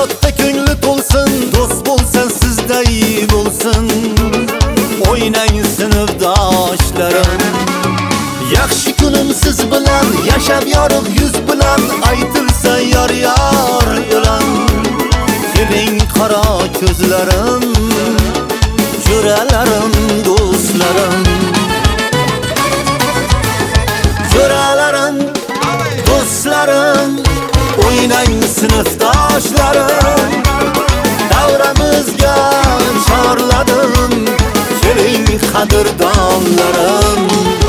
hayotda ko'ngli to'lsin, do'st bo'lsa sizda iyi bo'lsin. O'ynang sinfdoshlarim, yaxshi kunim siz bilan, yashab yorug' yuz bilan, aytilsa yor elan. Keling qora ko'zlarim, jo'ralarim, do'stlarim. Jo'ralarim, do'stlarim, o'ynang sinfdoshlarim. Davramizga chorladim, keling qadrdonlarim.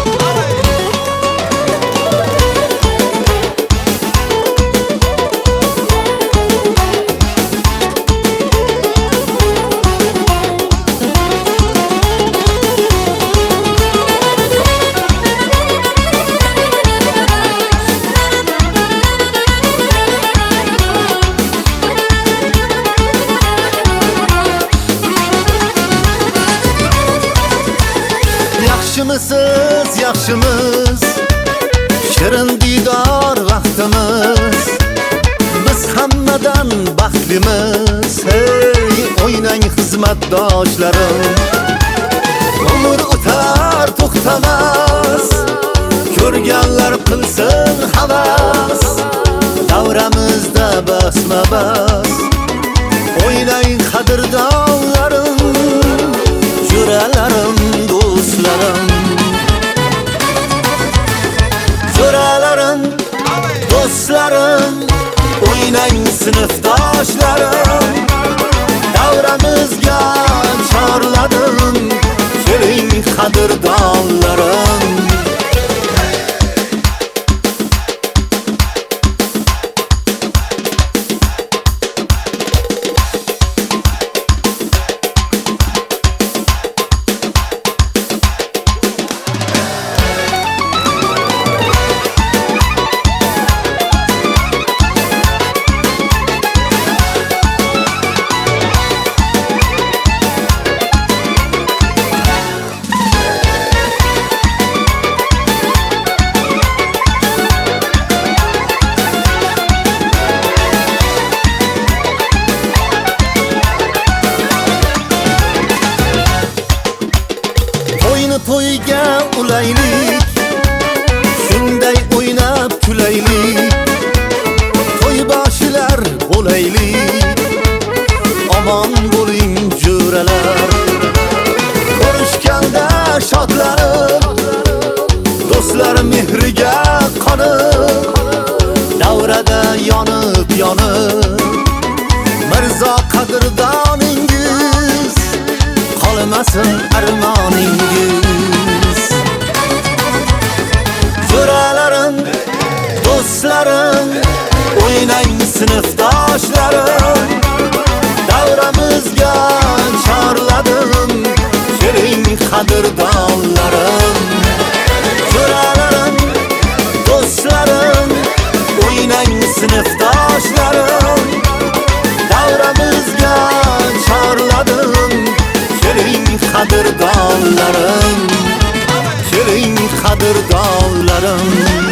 Yaxshimisiz, yaxshimiz, shirin didor vaqtimiz. Biz hammadan baxtlimiz, hey, o'ynang xizmatdoshlarim. Umr o'tar, to'xtamas, ko'rganlar qilsin havas. Davramizda basma-bas, o'ynang qadrdonlarim, jo'ralarim, do'stlarim. Jo'ralarim, do'stlarim, o'ynang sinfdoshlarim. Davramizga chorladim, keling qadrdonlarim. To'yga ulaylik, shunday o'ynab kulaylik. To'yboshilar bo'laylik, omon bo'ling jo'ralar. Ko'rishganda shodlanib, do'stlar mehriga qonib, davrada yonib, Mirzo qadrdoningiz qolmasin armoningiz. Jo'ralarim, do'stlarim, o'ynang sinfdoshlarim. Davramizga chorladim, keling qadrdonlarim. Jo'ralarim, do'stlarim, o'ynang sinfdoshlarim. Davramizga chorladim, keling qadrdonlarim, keling qadrdonlarim.